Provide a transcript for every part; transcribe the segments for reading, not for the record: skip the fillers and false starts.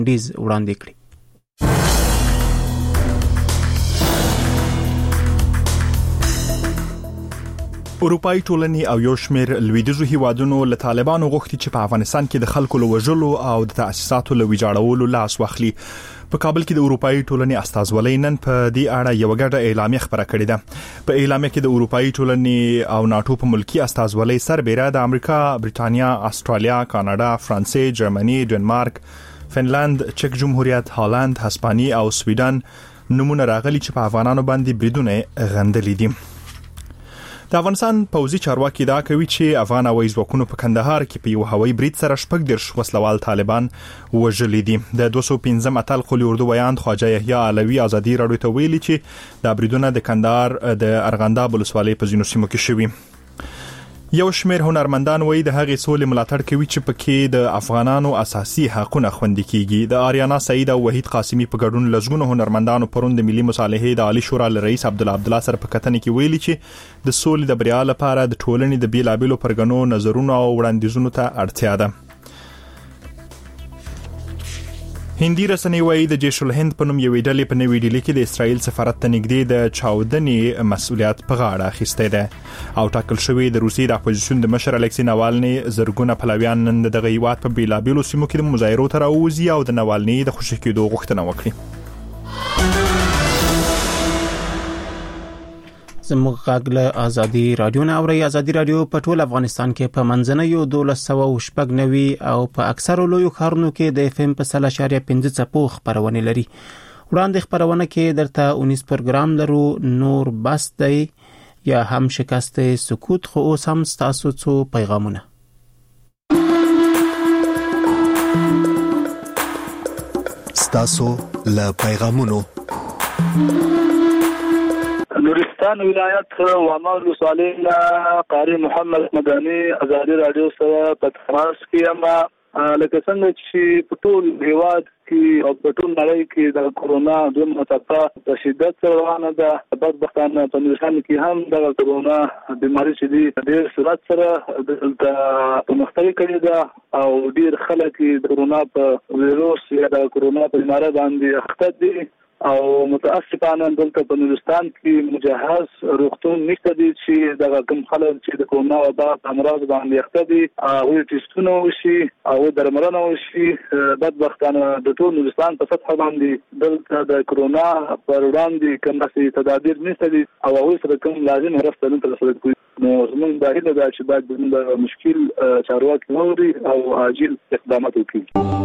ډیز وړاندې کړي. اروپאי ټولنې او یو شمېر لویدیځو هیوادونو له طالبانو غوښتي چې په افغانستان کې د خلکو له وژلو او د تأسیساتو له ویجاړولو لاس واخلي. په کابل کې د اروپאי ټولنې استازولۍ نن په دې اړه یو ګډه اعلامیه خبره کړې ده. په اعلامیه کې د اروپאי ټولنې او ناتو په ملکی استازولۍ سربېره د امریکا، بریټانیا، استرالیا، کاناډا، فرانسې، جرمني، ډنمارک، فنلند، چک جمهوریت، هالند، هسپانیا او سویډن نمونه راغلي چې په افغانانو باندې بریدونه غندلي دي. د افغانستان پوځي چارواکي دا کوي چې افغان هوایي ځواکونو په کندهار کې په یو هوایي برید سره 14 وسلوال طالبان وژلي دي. د 215 اتل قلی اردو ویاند خواجه یحیی علوی ازادي راډیو ته ویلي چې د بریدونه د کندهار د ارغنداب ولسوالۍ په ځینو سیمو کې شوي. یو شمېر هنرمندان وایي د هغې سولې ملاتړ کوي چې پکې د افغانانو اساسي حقوق خوندي کیږي. د آریانا سعید او وحید قاسمی په ګډون لزګونو هنرمندانو پرون د ملي مصالحې د عالی شورا رئیس عبدالله سره په کتنې کې ویلي چې د سولې د بریا لپاره د ټولنې د بیلابیلو پرګنو نظرونو او وړاندیزونو ته اړتیا ده. هندي رسنۍ وایي د جیش الهند په نوم یوې ډلې په نوې ډیلي کې د اسرائیل سفارت ته نږدې د چاودنې مسؤلیت په غاړه اخیستی دی او ټاکل شوی د روسیې د اپوزیشن د مشر الکسی ناوالني زرګونه پلویان نن دغه هیواد په بیلابیلو سیمو کې د مظاهرو ته راووځي او د ناوالني د خوشي کېدو غوښتنه وکړي. زموږ غږ له ازادي رادیو نه اوري. ازادي رادیو په ټول افغانستان کې په منځنیو 1290 او په اکثرو لویو ښارونو کې د اف ام په 0.5 څپو خبرونه لري. وړاندې خبرونه کې درته 19 پروګرام لرو. نور بس دی یا هم شکست سکوت، خو اوس هم تاسو څو پیغامونه. تاسو له پیغامونو نورستان ولایت وامال ولسوالۍ قاری محمد مدني ازادي رادیو سره په تماس کې اما لکه څنګه چې په ټول هیواد کې او په ټول نړۍ کې د کورونا دویمه څپه په شدت سره روانه ده. بدبختانه په نورستان کې هم د کورونا بیماری چې ډېر سرعت سره د پرمختګ کړی ده او ډېر خلک د کورونا په ویروس یا د کورونا په بیماری باندې اخته دي او متاسفانه دلته په نورستان کې مجهز روغتون نشته دي چې د کوم خلک چې د کورونا وبا امراض باندې اخته دي او ټیسټونه وشي او درملنه وشي. بدبختانه د ټول نورستان په سطح باندې دلته د کورونا پر وړاندې کوم څه تدابیر نشته دي او هغه سره کوم لازم مرسته نه ترسره کوي. نو زموږ د هیله ده چې باید د مشکل چارواکي ووري او عاجل اقدامات وکړي.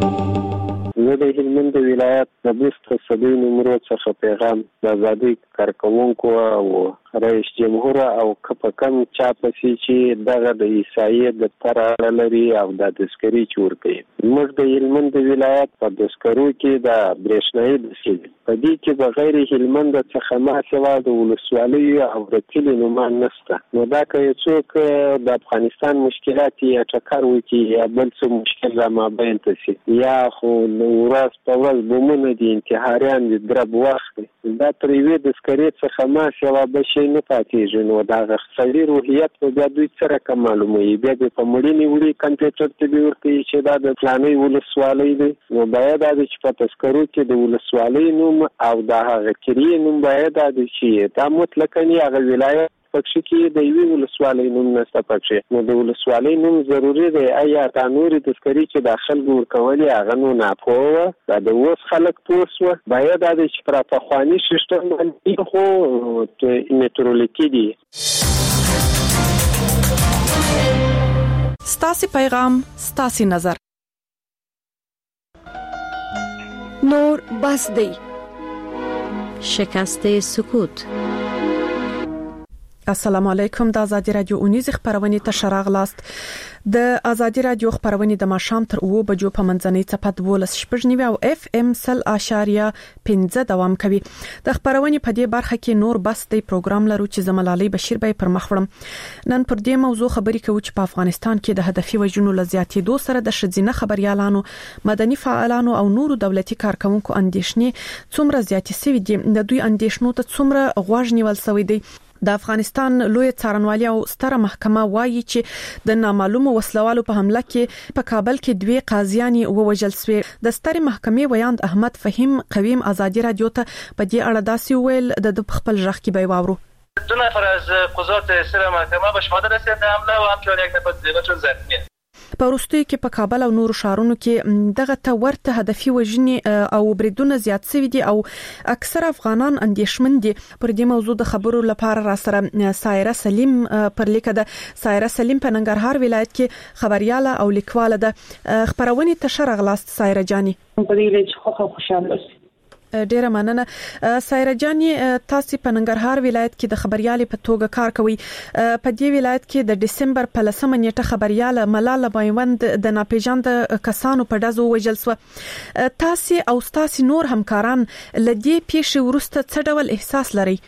زه د هلمند ولایت د بوست صدۍ نمرو څخه پیغام د ازادۍ کارکوونکو او رئیس جمهور او کم چاپسي چې دغه د عیسایت د تر لري او د دسکري چور کوي. موږ د هلمند ولایت په دسکرو کې د برېښنایي دسکري په دې کې بغیر هلمند څخه ما سوا د ولسوالۍ او د کلي نومان نشته. نو دا که څوک د افغانستان مشکلات یا ټکر وکړي یا بل څه مشکل را مابین ته شي یا خو ورځ په ورځ بمونه دي انتحاریان دي درب وخت دا تر یوې دسکري څخه ما سوا بشي نه پاتېږي. نو دا غښتلي روحیت په بیا دوی سره که معلوموي بیا د په مړینې وړي کمپیوټر ته به ورکوي چې دا د فلانۍ ولسوالۍ دی. نو باید دا چې په تذکرو کې د ولسوالۍ نوم او د هغه کلیې نوم باید دا چې دا مطلقاً هغه ولایت پکې کې د یوې ولسوالۍ نوم نشته پکې. نو د ولسوالۍ نوم ضروري دی. آیا دا نورې تذکرې چې د خلکو ورکولې هغه نو ناپوه دا د اوس خلک پوه شوه. باید دا چې پر پخواني سیستم باندې خو میټرولیکي دي. ستاسو پیغام، ستاسو نظر. نور بس دی. شکست سکوت. السلام علیکم. د ازادي رادیو اونیز خبرونه ته شراغلاست. د ازادي رادیو خبرونه د ماښام تر 2 بجو په منځنۍ څپه 12.9 او اف ام 0.5 دوام کوي. د خبرونه په دې برخه کې نور بس دی پروګرام لرو چې زملالي بشیر به پر مخ وړم. نن پر دې موضوع خبرې کوو چې په افغانستان کې د هدفي وژنو لزیاتېدو سره د شذینه خبريالانو، مدني فعالانو او نورو دولتي کارکونکو اندیشنې څومره زیاتې شوې دي. د دوی اندیشنو ته څومره غوږ نیول شوی دی. د افغانستان لوی څارنوالي او ستره محکمه وایي چې د نامعلومو وسلوالو په حمله کې په کابل کې 2 قاضیان ووژل شوي. د ستره محکمې ویاند احمد فهیم قویم ازادي رادیو ته په دې اړه داسې ویل د خپل ژغ کې به واورو. 2 نفر از قضات سر محکمه به شهادت رسیدند حمله و همچنین 1 نفر دیگرشون زخمی است. په وروستیو کې په کابل او نورو ښارونو کې دغه ته ورته هدفي وژنې او بریدونه زیات شوي دي او اکثر افغانان اندېښمن دي. پر دې موضوع د خبرو لپاره را سره سایره سلیم پر لیکه ده. سایره سلیم په ننګرهار ولایت کې خبرياله او لیکواله ده. خبرونه تشر غلاست سایره جاني. په دې لږ خوشاله ډیره مننه. سایره جاني تاسو په ننګرهار ولایت کې د خبريالې په توګه کار کوي. په دې ولایت کې د دسمبر په 10 نیټه خبرياله ملاله بایوند د ناپېژاند کسانو په ډزو وژل شو. تاسو او تاسو نور همکاران لدی پیښې ورسته څه ډول احساس لري؟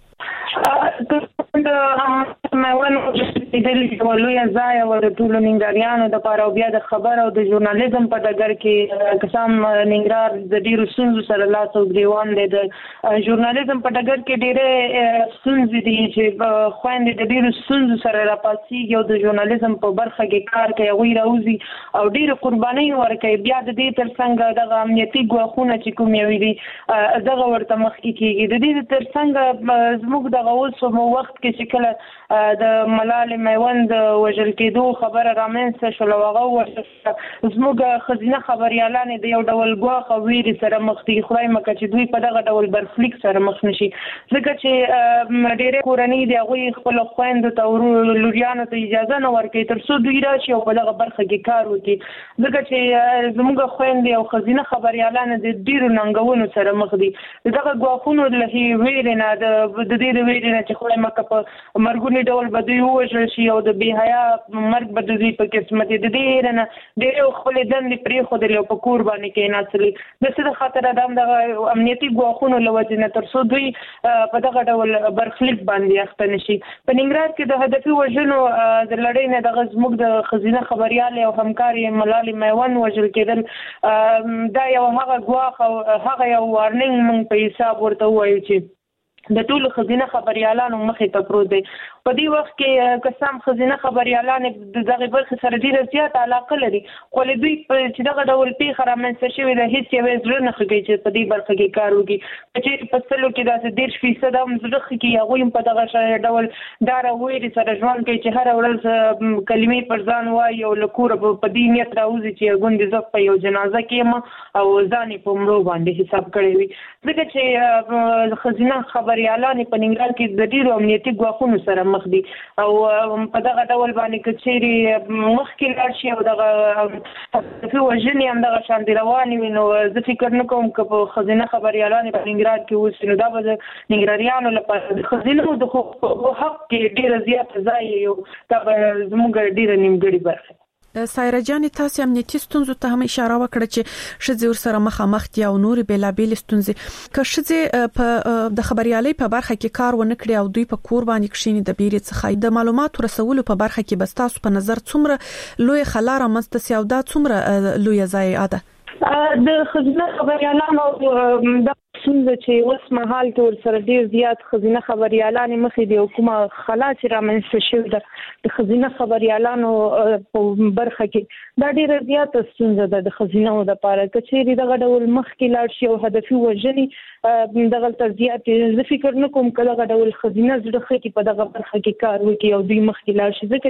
د لوی ځای او د ټولو ننګریانو د پاره بیا د خبر او د ژورنالیزم په ډګر کې قسم ننګرهار د ډیرو سنځو سره لاس او ګریوان دی. د ژورنالیزم په ډګر کې ډیره سنځ دي چې خويندې د ډیرو سنځو سره راپاسيږي او د ژورنالیزم په برخه کې کار کوي او راوځي او ډیره قرباني ورکوي. بیا د دې ترڅنګ د امنیتي ګواښونه چې کوم یو دي دغه ورته مخ کې کیږي. د دې ترڅنګ زموږ د غوښ په وخت کې چې کله د ملالې میوند وژل کېدو خبره رامنځته شول او هغه زموږ خزینه خبريالان د یو ډول ګواښ او ویرې سره مخ دي. خدای مکه چې دوی په دغه ډول برفلیک سره مخ نشي ځکه چې ډېرې کورنۍ د هغوی خپل خويندو ته لوریانو ته اجازه نه ورکوي تر څو دوی راشي او په دغه برخه کې کار وکړي ځکه چې زموږ خويندې او خزینه خبريالان د ډېرو ننګونو سره مخ دي. دغه ګواښونو له ویرې نه د دې ویرې نه چې خدای مکه په مرګونی ډول به دوی ووژل شي او د بې حیا مرګ به د دوی په قسمت د دې نه ډېر خپل دندې پرېښودل او په کور باندې کېناستلي. د څه د خاطر د امنیتي ګواښونو له وجې نه تر څو دوی په دغه ډول برخلیک باندې اخته نشي. په ننګرهار کې د هدفي وژنو د لړۍ نه دغه زموږ د خزینه خبريالې او همکارې ملالې میوند وژل کېدل دا یو هغه ګواښ او هغه یو وارنینګ موږ په حساب ورته وایو چې د ټولو خزینه خبريالانو مخې ته پروت دی. په دې وخت کې قسم خزینه خبريالان د دغه برخه سره ډیره زیات علاقه لري خو له دوی چې دغه ډول پیښه رامنځته شوې ده هیڅ یو زړه نه خږي چې په دې برخه کې کار وکړي. چې په سلو کې داسې 10% هم زړه خږي هغه په دغه ډول دار وېری سره ژوند کوي چې هر ورځ کلمې پر ځان وایي او لکور په دې نیت راوځي چې ګوندې زه په یو جنازه کې او ځان په مړو باندې حساب کړی وي. ځکه چې خزینه خبريالان په ننګرهار کې د ډیرو امنیتي ګواښونو سره مخ دي او په دغه ډول باندې کچېری مخ کې لاړ شي او دغه په وژنې هم دغه شان دی روانې وي. نو زه فکر نه کوم چې په خزینه خبريالان په ننګرهار کې اوس نو دا به د ننګرهاریانو لپاره د خزینه د حق کې ډیره زیات ځای یو دا زموږ ډیره نیمګړې برخه. سایره جاني تاسو امنیتي ستونزو ته هم اشاره وکړه چې شذ ور سره مخامخ دي او نور بیلابیل ستونزې که شذ په د خبريالۍ په برخه کې کار ونه کړي او دوی په کور باندې کښینی د بیرې څخه د معلوماتو رسولو په برخه کې بس تاسو په نظر څومره لوی خلاره مستسي او دا څومره لوی ځای ده د خزینه خبريالانو د څنګه چې اوس مهال کې ور سره ډیر زیات خزینه خبريالان مخې دی حکومت خلا چې رامنځته شوی د خزینه خبريالانو په برخه کې دا ډیر زیات څنګه د خزینه او د پاره کچېری دغه ډول مخ کې لاړ شي او هدفي وژنې دغه تر زیات زه فکر نه کوم کله دغه ډول خزینه زړه کې په دغه برخه کې کار وکړي او دوی مخ کې لاړ شي ځکه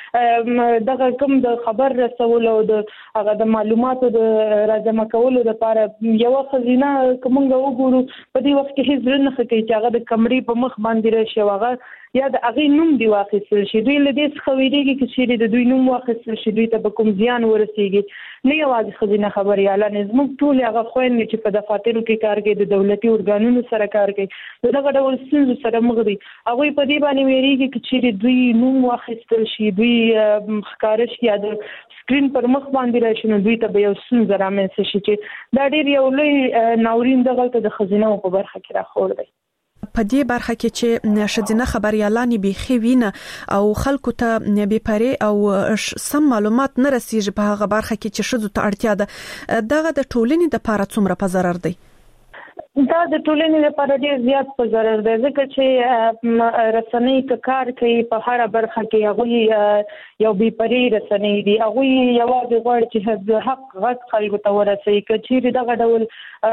چې دغه کوم د خبر رسول او د هغه د معلوماتو د راجمع کولو لپاره یو خزینه کومه ګورو په دې وخت کې هیڅ نه خکې چې هغه د کمرې په مخ باندې راشي هغه یا د هغه نوم دی واخیستل شي دوی له دې څخه ویریږي چې د دوی نوم واخیستل شي دوی ته به کوم زیان ورسیږي نه یوازې خزینه خبريالان زموږ ټول هغه خويندې چې په دفاترو کې کار کوي د دولتي ارګانونو سره کار کوي دغه ډول ستونزو سره مخ دي هغه په دې باندې ویریږي چې دوی نوم واخیستل شي دوی ښکار شي یا د سکرین پر مخ باندې راشي نو دوی ته به یو څنګه رامنځته شي چې دا ډېر یو لوی ناورین دغه د خزینه په برخه کې راخور دی په دې برخه کې چې شذینه خبريالان به خوینه او خلکو ته به پرې او سم معلومات نه رسیږي په هغه برخه کې چې شذو ته اړتیا ده دغه د ټولنې د لپاره څومره په ضرر دی دا د ټولنې لپاره ډیر زیات په ضرر دی ځکه چې رسنۍ کار کوي په هر برخه کې هغه یو بي پرې رسنۍ دي هغه یوازې غواړي چې حق غږ خلکو ته ورسوي کچېرې دغه ډول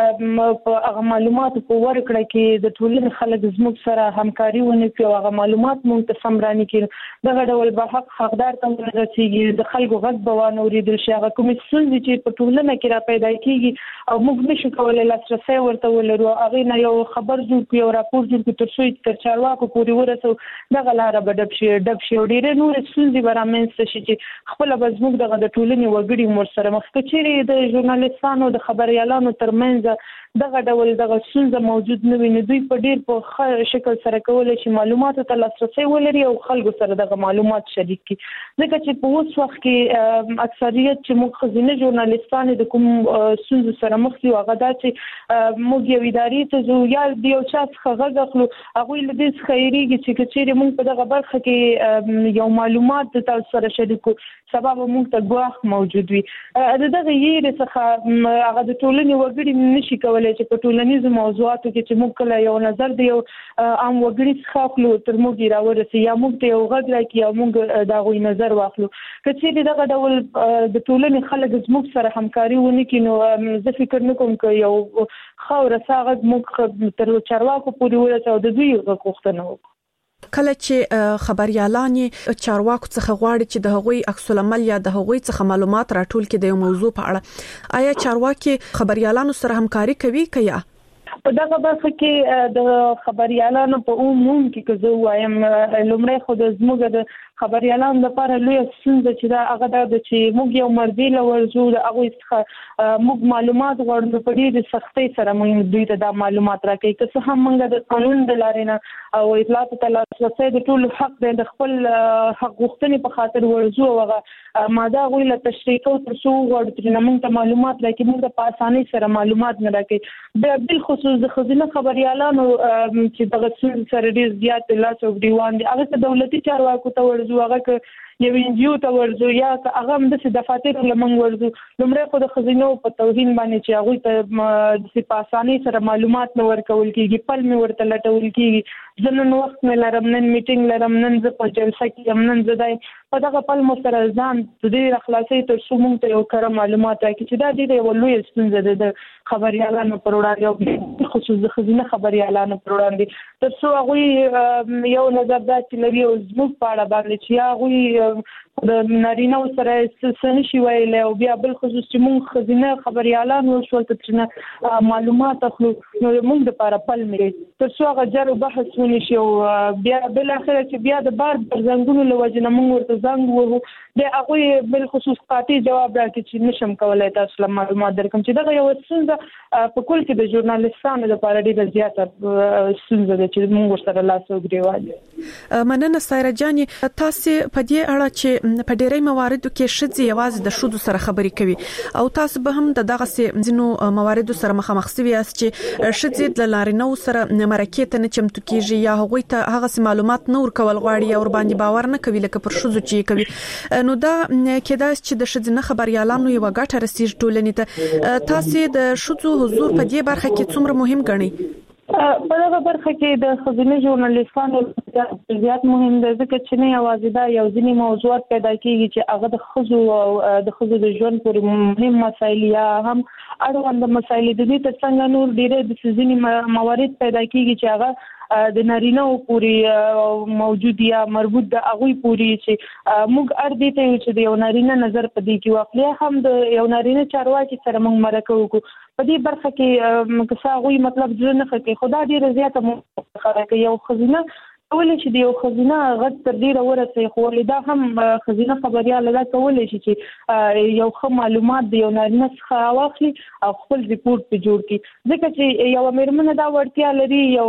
په معلومات په ورکړه کې د ټولنې خلک زموږ سره همکاري ونه کوي هغه معلومات مونږ ته سم راني کړي دغه ډول به حقدار ته ورسیږي د خلکو غږ به وانه اوریدل شي هغه کومې ستونزې چې په ټولنه کې را پیدا کیږي او موږ نشو کولای لاسرسي ورته ولرو هغه نه یو خبر جوړ کړو او راپور جوړ کړو تر څو تر چارواکو پورې ورسو دغه لاره به ډب شي ډېرې نور ستونزې به رامنځته شي چې خپل به زموږ دغه د ټولنې وګړي مور سره مخ کچېرې د ژورنالیستانو د خبريالانو ترمنځ دغه ډول دغه ستونزه موجود نه وي نو دوی په ډېر په شکل سره کولای شي معلوماتو ته لاسرسي ولري او خلکو سره دغه معلومات شریک کړي ځکه چې په اوس وخت کې اکثریت چې موږ خزینه ژورنالیستان د کوم ستونزو سره مخ دي هغه دا چې موږ یو ادارې ته ځو یا د یو چا څخه غږ اخلو هغوی له دې څخه یېرېږي چې که چېرې موږ په دغه برخه کې یو معلومات د تاسو سره شریک کړو سبا به موږ ته ګواښ موجود وي د دغه یېرې څخه هغه د ټولنې وګړي نشي کولی چې په ټولنیزو موضوعاتو کې چې موږ کله یو نظر د یو عام وګړي څخه اخلو تر موږ یې راورسي یا موږ ته یو غږ راکړي یا موږ د هغوی نظر واخلو که چېرې دغه ډول د ټولنې خلک زموږ سره همکاري ونه کړي نو زه فکر نه کوم که یو ښه او رسا غږ موږ تر چارواکو پورې ورسوو او د دوی غږ غوښتنه وکړو کله چې خبريالان چارواکو څخه غواړي چې د هغوی عکس العمل یا د هغوی څخه معلومات راټول کړي د یو موضوع په اړه آیا چارواکي خبريالانو سره همکاري کوي کیا په دغه برخه کې د خبريالانو په عموم کې که زه وایم لومړی خو د زموږ د خبريالانو لپاره لوی ستونزه چې دا هغه دا چې موږ یو مرضی لورځو د هغوی څخه موږ معلومات غواړو په ډېرې سختۍ سره موږ دوی ته دا معلومات راکوي که څه هم موږ د قانون د لارې نه او اطلاعاتو ته لاسرسی د ټولو حق دی د خپل حق غوښتنې په خاطر ورځو او هغه ماده هغوی له تشریح کوو تر څو وغواړو ترېنه موږ ته معلومات راکړي موږ ته په اسانۍ سره معلومات نه راکوي بیا بالخصوص د ښځینه خبريالانو چې دغه ستونزې سره ډېر زیات لاس او ګریوان دي هغه ته دولتي چارواکو ته ورځو هغه که یو NGO ته ورځو یا هغه هم داسې دفاترو له موږ ورځو لومړی خو د ښځینو په توهین باندې چې هغوی ته داسې په اسانۍ سره معلومات نه ورکول کېږي پل مې ورته لټول کېږي زه نن وخت مې لرم نن میټینګ لرم نن زه په جلسه کې یم نن زه دی په دغه پل مو سره ځان د دې راخلاصوي تر څو موږ ته یو کره معلومات راکړي چې دا ډېره یوه لویه ستونزه ده د خبريالانو پر وړاندې او خصوص د ښځینه خبريالانو پر وړاندې تر څو هغوی یو نظر داسې لري او زموږ په اړه باندې چې یا هغوی د نارینه‌و سره څه نشي ویلی او بیا بالخصوص چې موږ ښځینه خبريالان وشول ته ترېنه معلومات اخلو نو موږ دپاره پل مې تر څو هغه جر و بحث ونشي او بیا بالاخره چې بیا د بار پر زنګونو له وجې نه موږ ورته زنګ وهو بیا هغوی بالخصوص قاطع جواب راکړي چې نشم کولی تاسو له معلومات درکړم چې دغه یوه ستونزه په کل کې د ژورنالیستانو لپاره ډېره زیاته ستونزه ده چې موږ ورسره لاس او ګرېوان یو مننه سایره جانې تاسې په دې اړه چې په ډېرې مواردو کې ښځې یوازې د ښځو سره خبرې کوي او تاسو به هم د دغسې ځینو مواردو سره مخامخ سوي یاست چې ښځې د نارینه‌و سره مرکې ته نه چمتو کېږي یا هغوی ته هغسې معلومات نه ورکول غواړي یا ورباندې باور نه کوي لکه پر ښځو چې یې کوي نو دا کېدای شي چې د ښځینه خبريالانو یوه ګټه رسیږي ټولنې ته تاسې د ښځو حضور په دې برخه کې څومره مهم ګڼئ په دغه برخه کې د ښځینه ژورنالیستانو زیات مهم دی ځکه چې نه یوازې دا یو ځینې موضوعات پیدا کېږي چې هغه د ښځو او د ښځو د ژوند پورې مهم مسایل یا هم اړوند مسایل د دې تر څنګ نور ډېرې د ځینې موارد پیدا کېږي چې هغه د نارینه‌و پورې موجود یا مربوط د هغوی پورې چې موږ اړ دې ته یو چې د یو نارینه نظر په دې کې واخلي هم د یو نارینه چارواکي سره موږ مرکه وکړو په دې برخه کې که څه هغوی مطلب زړه نه ښه کوي خو دا ډېره زیاته مخه کوي یو ښځینه کولی شي د یو ښځینه غږ تر ډېره ورسوي خو دا هم ښځینه خبریاله دا کولی شي چې یو ښه معلومات د یو نارینه څخه واخلي او خپل ریپورټ پرې جوړ کړي ځکه چې یوه مېرمنه دا وړتیا لري یو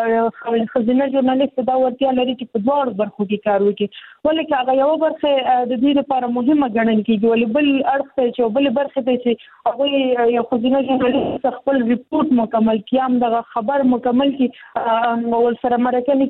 ښځینه ژورنالیست دا وړتیا لري چې په دواړو برخو کې کار وکړي ولې که هغه یوه برخه د دې لپاره مهمه ګڼل کېږي ولې بل اړخ ته چې بلې برخې ته چې هغوی یو ښځینه ژورنالیست خپل ریپورټ مکمل کړي هم دغه خبر مکمل کړي ورسره مرکه نه کېږي دا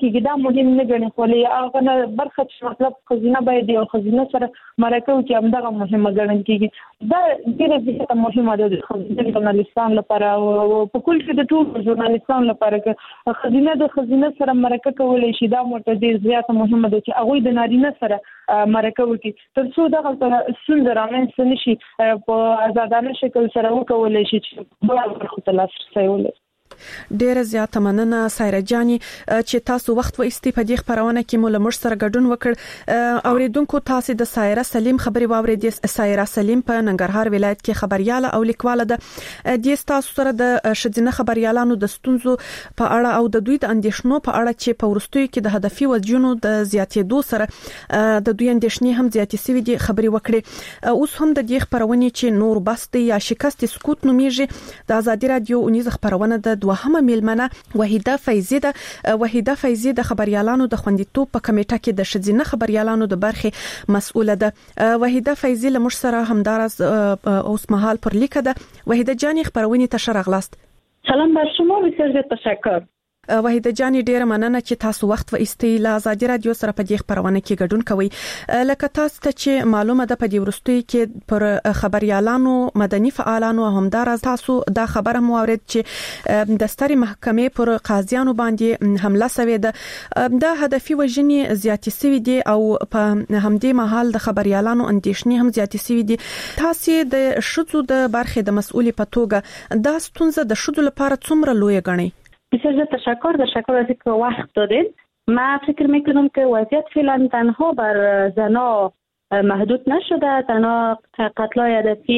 مهم نه ګڼي، خو هغه برخه چې مطلب خزینه باید یو خزینه سره مرکه وکړي همدغه مهمه ګڼل کېږي. دا ډېره زیاته مهمه ده د ژورنالیستانو لپاره او په کل کې د ټولو ژورنالیستانو لپاره که خزینه د خزینه سره مرکه کولی شي دا موټه ډېر زیاته مهمه ده چې هغوی د نارینه سره مرکه وکړي تر څو دغه ستونزه رامنځته نه شي په آزادانه شکل سره وکولی شي چې بل برخو ته لاسرسی ولري. ډیره زیاته مننه سایره جاني چې تاسو وخت و استي په دې خبرونه کې مو لمر سره ګډون وکړ. اوریدونکو تاسو د سایره سلیم خبري واوریدې. سایره سلیم په ننګرهار ولایت کې خبرياله او لیکواله ده. د تاسو سره د شذینه خبريالانو د ستونزو په اړه او د دوی د اندیشنو په اړه چې په ورستیو کې د هدفي وجونو د زیاتېدو سره د دوی اندیشنې هم زیاتې سوي دي خبري وکړي. اوس هم د دې خبرونه چې نور بست یا شکست سکوت نومیږي د ازادي رادیو اونیز خبرونه د دوهمه میلمنه وحیده فیضی ده. وحیده فیضی د خبريالانو د خوندیتوب په کمیټه کې د شذینه خبريالانو د برخې مسؤله ده. وحیده فیضی له موږ سره همدارس اوس مهال پر لیکه ده. وحیده جانی خبرونه ته شرغلاست. سلام بر شما، بسیار زیاد تشکر. وحیده جانی ډیره مننه چې تاسو وخت و استي له ازادي رادیو سره په دې خبرونه کې ګډون کوي. لکه تاسو ته چې معلومه ده په دې ورستوي کې پر خبريالانو مدني فعالانو همدارس تاسو دا خبره مو اورید چې د ستري محکمې پر قاضیانو باندې حمله شوې ده. دا هدفي وژنې زیاتې شوې دي او په همدې مهال د خبريالانو اندیشنې هم زیاتې شوې دي. تاسو د شذو د برخې د مسؤلې په توګه دا ستونزه د شذو لپاره څومره لوی غنئ؟ بسیار زیاد تشکر از اینکه وقت دادید. من فکر میکنم که وضعیت فعلا تنها بر زنا محدود نشده، تنها قتل‌های هدفی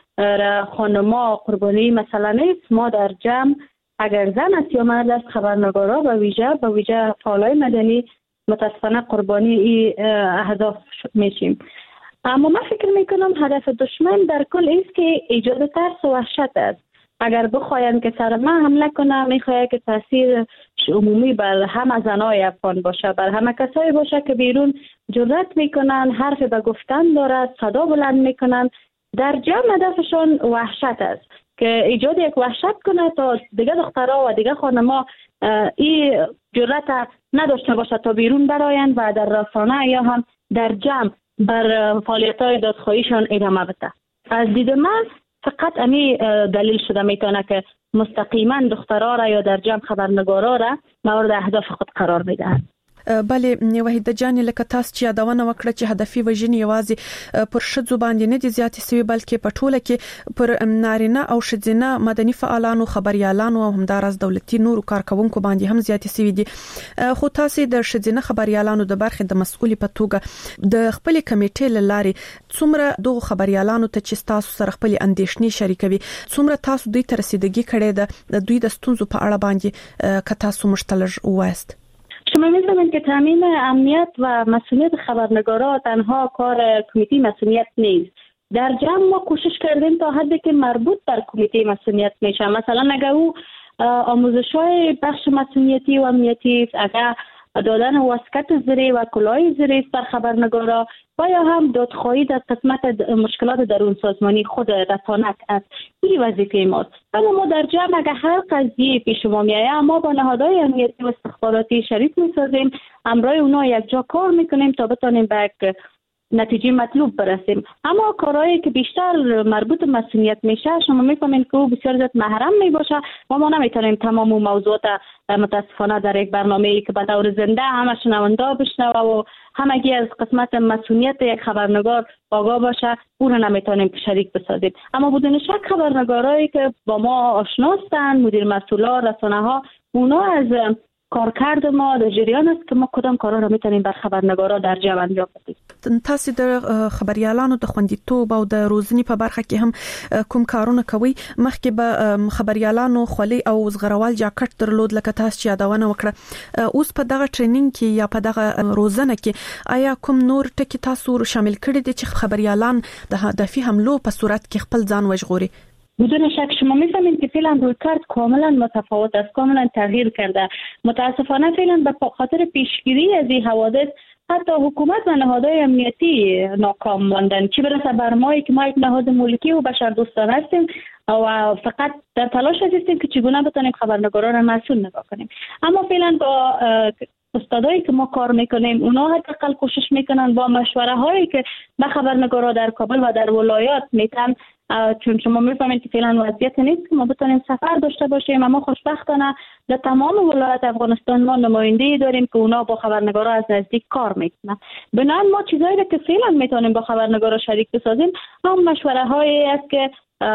خانم‌ها قربانی مثلا نیست. ما در جمع اگر زن است یا مرد است خبرنگارا به ویژه فعالای مدنی متاسفانه قربانی این اهداف میشیم. اما من فکر میکنم هدف دشمن در کل است که ایجاد ترس و وحشت است. اگر بخواین که سر ما حمله کنه میخواد که تاثیر عمومی بر همه زنای افغان باشه، بر همه کسایی باشه که بیرون جرأت میکنن، حرف به گفتن دارد، صدا بلند میکنن. در جمع هدفشون وحشت است که ایجاد یک وحشت کنه تا دیگه دخترها و دیگه خانم‌ها این جرأت نداشته باشه تا بیرون براین و در رسانه یا هم در جمع بر فعالیت‌های دادخواهیشون ادامه بده. از دید من فقط امی دلیل شده میتونه که مستقیما دخترها را یا در جمع خبرنگارا را مورد اهداف خود قرار بدهند. بله وحیده جانی لکه تاسو چې یادونه وکړه چې هدفي وژنې یوازې پر شذو باندې نه دي زیاتې سوي بلکې په ټوله کې پر نارینه او شذینه مدني فعالانو خبريالانو او همدارس دولتي نورو کارکونکو باندې هم زیاتې سوي دي. خو تاسو د شذینه خبريالانو د برخې د مسؤلې په توګه د خپل کمیټې لاري څومره دغه خبريالانو ته چې تاسو سره خپل اندیشنې شریکوي څومره تاسو دوی ته رسیدګي کړې ده د دوی د ستونزو په اړه باندې که تاسو مشتلج وایست؟ شما می‌فهمید که تامین امنیت و مسئولیت خبرنگارا تنها کار کمیته مسئولیت نیست. در جمع ما کوشش کردیم تا حدی که مربوط در کمیته مسئولیت میشه. مثلا اگر او آموزش‌های بخش مسئولیتی و امنیتی، اگر دادن واسکت زری و کلاه زری بر خبرنگارا و یا هم دادخواهی در قسمت مشکلات درون سازمانی خود رسانت است. این وظیفه ماست. اما ما در جمع اگر هر قضیه پیش ما میآید ما با نهادهای امنیتی و استخباراتی شریک میسازیم، همراه اونا یک جا کار میکنیم تا بتونیم به یک نتیجه مطلوب برسیم. اما کارهایی که بیشتر مربوط به مسئولیت میشه شما میفهمید که او بسیار زیاد محرم میباشه و ما نمیتونیم تمام موضوعات متاسفانه در یک برنامه‌ای که به طور زنده همه شنونده بشنوه و همگی از قسمت مسئولیت یک خبرنگار آگاه باشه او رو نمیتونیم شریک بسازیم. اما بدون شک خبرنگارایی که با ما آشنا هستند، مدیر مسئولا، رسانه‌ها، اونا از کارکرد ما در جریان است که ما کدام کارا رو میتونیم بر خبرنگارا در جمع انجام بدیم. تاسو د خبريالانو د خوندیتوب او د روزنی په برخه کې هم کوم کارونه کوي؟ مخکې به خبريالانو خولي او زغروال جاکټ درلود لکه تاسو چې یادونه وکړه. اوس په دغه ټریننګ کې یا په دغه روزنه کې آیا کوم نور ټکي تاسو شامل کړي دي چې خبريالان د هدفي حملو په صورت کې خپل ځان وژغوري؟ بدون شک شما می‌فهمید که فعلا رویکرد کاملا متفاوت است، کاملا تغییر کرده. متاسفانه فعلا به خاطر پیشگیری از این حوادث حتی حکومت و نهادهای امنیتی ناکام ماندن، چه برسه بر مایی که ما یک نهاد ملکی و بشردوستانه هستیم و فقط در تلاش هستیم که چگونه بتونیم خبرنگاران را مسئول نگاه کنیم. اما فعلا با استادایی که ما کار میکنیم اونا حداقل کوشش میکنن با مشوره هایی که به خبرنگارا در کابل و در ولایات میتن، چون شما میفهمید که فعلا وضعیت نیست که ما بتونیم سفر داشته باشیم. اما خوشبختانه در تمام ولایات افغانستان ما نماینده داریم که اونا با خبرنگارا از نزدیک کار میکنن. بنابراین ما چیزایی که فعلا میتونیم با خبرنگارا شریک بسازیم هم مشوره هایی است که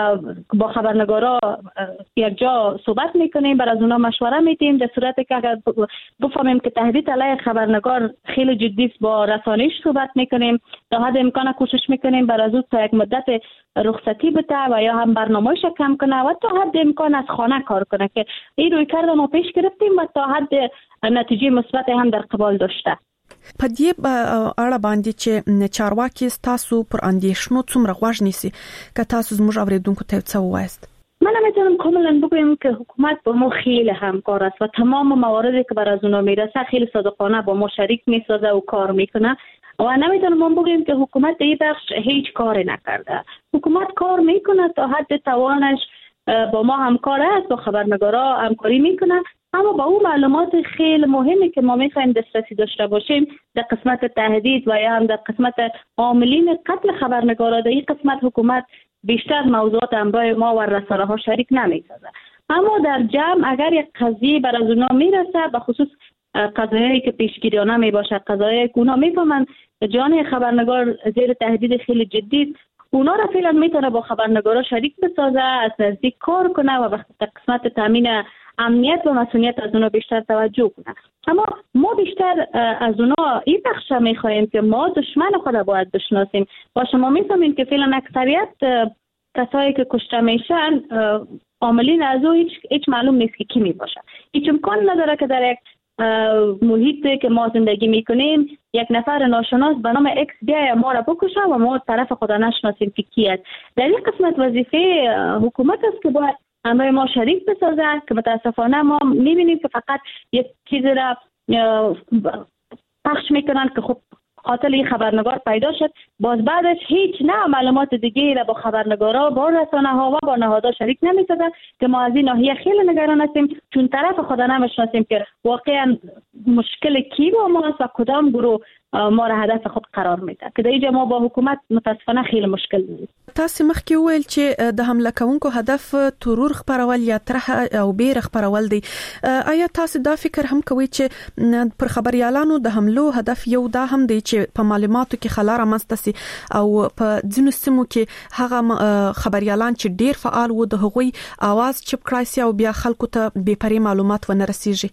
با خبرنگارا یک جا صحبت میکنیم، بر از اونا مشوره میدیم. در صورتی که اگر بفهمیم که تهدید علیه خبرنگار خیلی جدی است با رسانش صحبت میکنیم، تا حد امکان کوشش میکنیم بر از او تا یک مدت رخصتی بده و یا هم برنامه‌اش کم کنه و تا حد امکان از خانه کار کنه که این روی کرده ما پیش گرفتیم و تا حد نتیجه مثبت هم در قبال داشته. په دې اړه باندې چې چارواکي تاسو پر اندیشنو څومره غوږ نیسي که تاسو زموږ اوریدونکو ته څه ووایست؟ من میتونم کاملا بگویم که حکومت با ما خیلی همکار است و تمام مواردی که بر از اونا میرسه خیلی صادقانه با ما شریک میسازه و کار میکنه و نمیتونم ما بگویم که حکومت در این بخش هیچ کاری نکرده. حکومت کار میکنه تا حد توانش، با ما همکار است، با خبرنگارا همکاری میکنه، اما با اون معلومات خیلی مهمی که ما میخوایم دسترسی داشته باشیم در قسمت تهدید و یا هم در قسمت عاملین قتل خبرنگارا، در این قسمت حکومت بیشتر موضوعات همراه ما و رسانه ها شریک نمیسازه. اما در جمع اگر یک قضیه بر از اونا میرسه، به خصوص قضایایی که پیشگیریانه میباشه، قضایایی که اونا میفهمن جان خبرنگار زیر تهدید خیلی جدی، اونا را فعلا میتونه با خبرنگارا شریک بسازه، از نزدیک کار کنه و وقتی قسمت تامین امنیت و مسئولیت از اونا بیشتر توجه کنه. اما ما بیشتر از اونا این بخش میخوایم که ما دشمن خود باید بشناسیم. با شما میفهمیم که فعلا اکثریت کسایی که کشته میشن عاملین از او هیچ معلوم نیست که کی میباشه. هیچ امکان نداره که در یک محیطی که ما زندگی میکنیم یک نفر ناشناس به نام اکس بیای ما را بکشه و ما طرف خدا نشناسیم که کی است. در این قسمت وظیفه حکومت است که باید همراه ما شریک بسازه، که متاسفانه ما میبینیم که فقط یک چیز را پخش میکنن که خب قاتل این خبرنگار پیدا شد، باز بعدش هیچ نه معلومات دیگه را با خبرنگارا، با رسانه ها و با نهادها شریک نمیسازن که ما از این ناحیه خیلی نگران هستیم، چون طرف خدا نمیشناسیم که واقعا مشکل کی با ماست و کدام گروه ما را هدف خود قرار میده، که در اینجا ما با حکومت متاسفانه خیلی مشکل داریم. تاسو مخکې ویل چې د حمله کوونکو هدف ترور خبرول یا طرح او بیر خبرول دی. آیا تاسو دا فکر هم کوئ چې پر خبريالانو د حملو هدف یو دا هم دی چې په معلوماتو کې خلا رامنځته سي او په ځینو سیمو کې هغه خبريالان چې ډیر فعال وو د هغوی आवाज چپ کړای سي او بیا خلکو ته بے پرې معلومات ونه رسیږي؟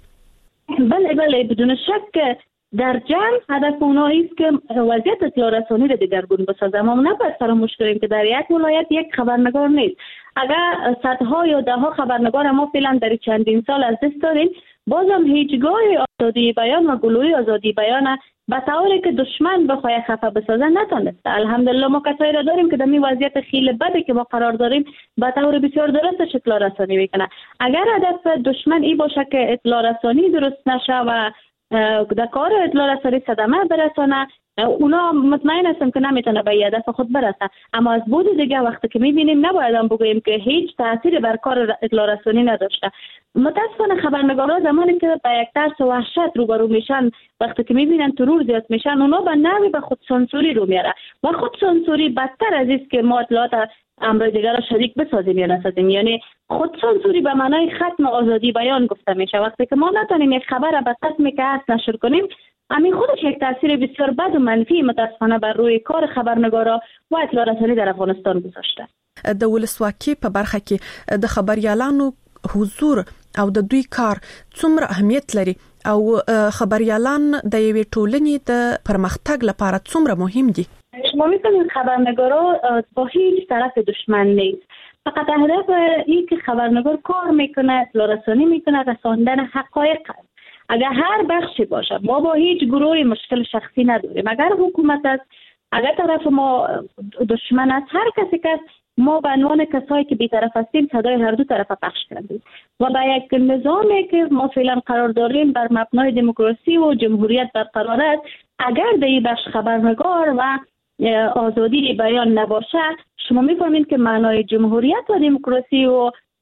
بله بدون شک در جمع هدف اونا است که وضعیت اطلاع رسانی را دگرگون بسازه. ما نباید فراموش کنیم که در یک ولایت یک خبرنگار نیست. اگر صدها یا ده ها خبرنگار ما فعلا در چندین سال از دست دادیم، بازم هیچگاه آزادی بیان و گلوی آزادی بیان به طوری که دشمن بخواه خفه بسازه نتونسته. الحمدلله ما کسایی را داریم که در این وضعیت خیلی بده که ما قرار داریم به طور بسیار درستش اطلاع رسانی میکنه. اگر هدف دشمن این باشه که اطلاع رسانی درست نشه و در کار اطلاع رسانی صدمه برسانه، اونا مطمئن هستم که نمیتونه به هدف خود برسه. اما از بود دیگه وقتی که میبینیم نباید هم بگوییم که هیچ تاثیر بر کار اطلاع رسانی نداشته. متاسفانه خبرنگارا زمانی که با یک ترس و وحشت روبرو میشن، وقتی که میبینن ترور زیاد میشن، اونا به نوی به خود سانسوری رو میاره و خود سانسوری بدتر از است که ما اطلاعات امر دیگر را شریک بسازیم یا نسازیم. یعنی خود سانسوری به معنای ختم آزادی بیان گفته میشه. وقتی که ما نتونیم یک خبر را به قسمی که هست نشر کنیم، همین خودش یک تاثیر بسیار بد و منفی متاسفانه بر روی کار خبرنگارا و اطلاع رسانی در افغانستان گذاشته. د ولسواکي په برخه کې د خبريالانو حضور او د دوی کار څومره اهمیت لري او خبريالان د یوې ټولنې د پرمختګ لپاره څومره مهم دي؟ شما می‌فهمید خبرنگارا با هیچ طرف دشمن نیست. فقط هدف این که خبرنگار کار میکنه، اطلاع رسانی میکنه، رساندن حقایق است. اگر هر بخشی باشه، ما با هیچ گروهی مشکل شخصی نداریم. اگر حکومت است، اگر طرف ما دشمن است، هر کسی که ما به عنوان کسایی که بی‌طرف هستیم صدای هر دو طرف پخش کردیم و با یک نظامی که ما فعلا قرار داریم بر مبنای دموکراسی و جمهوریت برقرار است، اگر در این بخش خبرنگار و آزادی بیان نباشه، شما میفهمید که معنای جمهوریت و دموکراسی و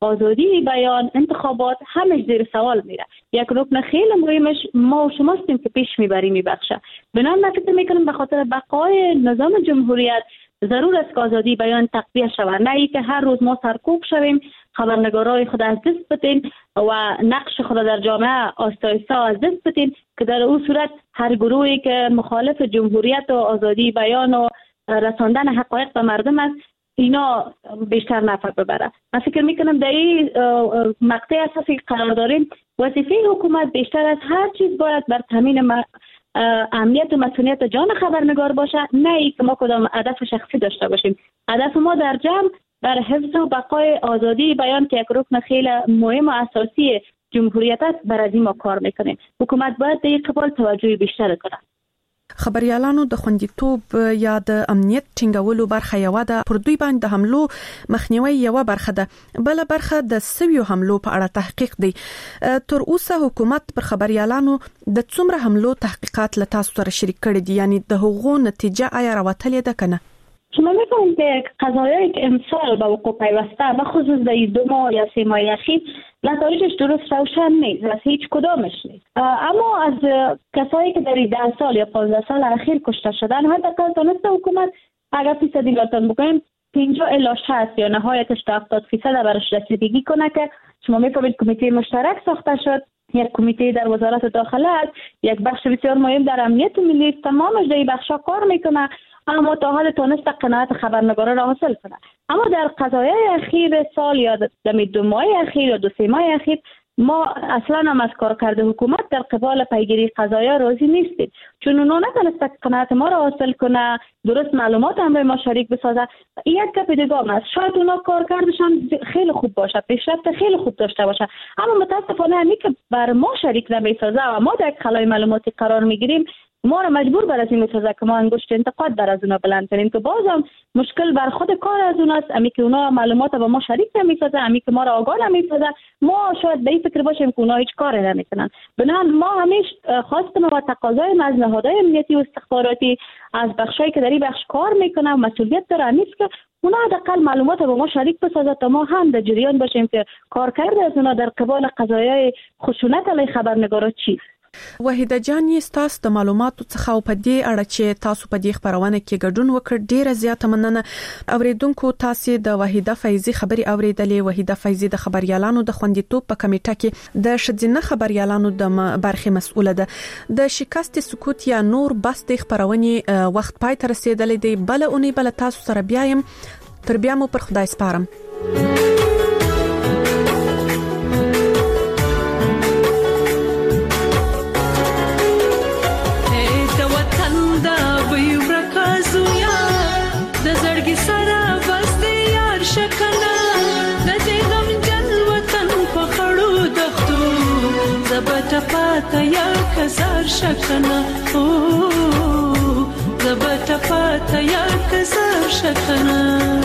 آزادی بیان، انتخابات همش زیر سوال میره. یک رکن خیلی مهمش ما و شما هستیم که پیش میبخشه. بنابراین من فکر میکنم به خاطر بقای نظام جمهوریت ضرور است که آزادی بیان تقویت شود، نه اینکه هر روز ما سرکوب شویم، خبرنگارای خود از دست بدیم و نقش خود در جامعه آهسته از دست بدیم که در اون صورت هر گروهی که مخالف جمهوریت و آزادی بیان و رساندن حقایق به مردم است اینا بیشتر نفع ببره. من فکر میکنم در این مقطع اساسی قرار داریم وظیفه حکومت بیشتر از هر چیز باید بر تامین امنیت و مسئولیت جان خبرنگار باشه، نه اینکه ما کدام هدف شخصی داشته باشیم. هدف ما در جمع بر حفظ و بقای آزادی بیان که یک رکن خیلی مهم و اساسی جمهوریت است، بر از این ما کار میکنیم. حکومت باید در این قبال توجه بیشتر کنه. خبريالانو د خوندیتوب یا د امنیت ټینګولو برخه یو ده، پر دوی باندې د حملو مخنیوي یو برخه ده، بل برخه د سویو حملو په اړه تحقیق دی. تر اوسه حکومت پر خبريالانو د څومره حملو تحقیقات له تاسو سره شریک کړي دي، یعنی د هغو نتیجه آیا راوتلې ده کنه؟ شما می‌فهمید که قضایایی که امسال به وقوع پیوسته به خصوص در 2 ماه یا 3 ماه اخیر نتایجش درست روشن نیست، از هیچ کدامش نیست. اما از کسایی که در 10 سال یا 15 سال اخیر کشته شدن حداقل تونسته حکومت اگر فیصدی لاتون بگویم 50 الی 60 یا نهایتش تا 70% برش رسیدگی کنه که شما می‌فهمید کمیته مشترک ساخته شد. یک کمیته در وزارت داخله است، یک بخش بسیار مهم در امنیت ملی است، تمامش در این بخشا کار میکنه، اما تا حال تونست قناعت خبرنگارا را حاصل کنه. اما در قضایای اخیر سال یا در 2 ماه اخیر یا 2-3 ماه اخیر ما اصلا هم از کارکرد حکومت در قبال پیگیری قضایا راضی نیستیم، چون اونا نتونست قناعت ما را حاصل کنه، درست معلومات هم ما شریک بسازه. یک گپ دیگه است، شاید اونا کارکردشان خیلی خوب باشه، پیشرفت خیلی خوب داشته باشه، اما متاسفانه همی که بر ما شریک نمیسازه و ما در خلای معلوماتی قرار میگیریم، ما را مجبور بر از این میسازه که ما انگشت انتقاد بر از اونا بلند کنیم که بازم مشکل بر خود کار از اوناست. امی که اونا معلومات با ما شریک نمیسازه، امی که ما را آگاه نمیسازه، ما شاید به این فکر باشیم که اونا هیچ کاری نمیکنن. بنابراین ما همیشه خواستم و تقاضای از نهادهای امنیتی و استخباراتی از بخشایی که در این بخش کار میکنن مسئولیت داره نیست که اونا حداقل معلومات با ما شریک بسازه تا ما هم در جریان باشیم که کارکرد از اونا در قبال قضایای خشونت علیه خبرنگارا چیست. وحیده جان، تاسو د معلوماتو څخه او په دې اړه چې تاسو په دې خبرونه کې ګډون وکړ ډیره زیاته مننه. اوریدونکو تاسو د وحیده فیضی خبري اوریدلې. وحیده فیضی د خبريالانو د خوندیتوب په کمیټه کې د شذینه خبريالانو د برخه مسؤله ده. د شکست سکوت یا نور بس د خبرونې وخت پای ته رسیدلې دی. بل اونې بل تاسو سره بیایم، تر بیا مو پر خدای سپارم. پاتا یا کزار شکنا زبتا پاتا یا کزار شکنا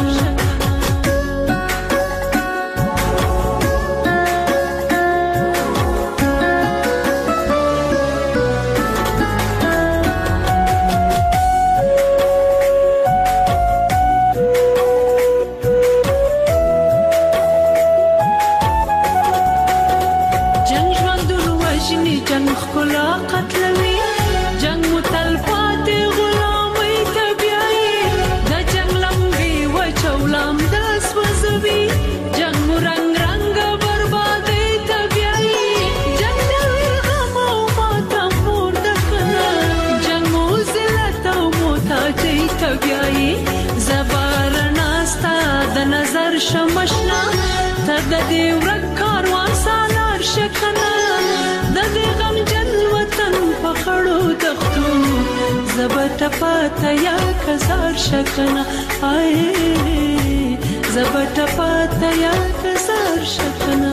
شمشنا تد دې ورک کاروان سالار شکنا د دې غم جن وطن په خړو دختو زبټ پاتا یا کزار شکنا آی زبټ پاتا یا کزار شکنا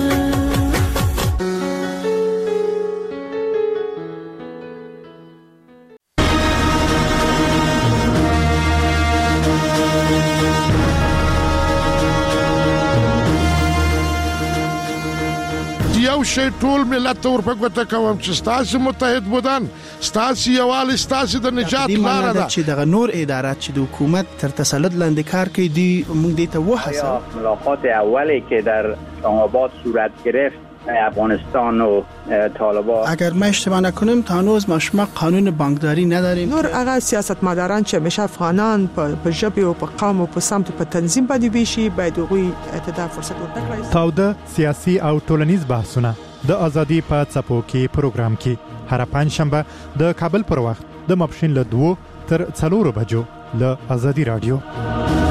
شي ټول ملت ورپکوته کوم چې ستاسو متحد بودن ستاسو یوال ستاسو د نجات لار ده چې د نور ادارات چې د حکومت تر تسلط لاندې کار کوي دي موږ دې ته وحسه ملاقات اولی که در اسلام آباد صورت گرفت افغانستان و طالبان. اگر ما اشتباه نکنیم تا هنوز ما قانون بانکداری نداریم. نور هغه سیاستمداران چې همیشه افغانان په ژبه او په قوم او په سمت په تنظیم باندې ویشي باید هغوی ته فرصت ورکړي. تاوده سیاسي او ټولنیز بحثونه د ازادي په څپو کې پروګرام کې هر پنځشنبه د کابل پر وخت د ماپښین له 2 تر 4 بجو له ازادي رادیو.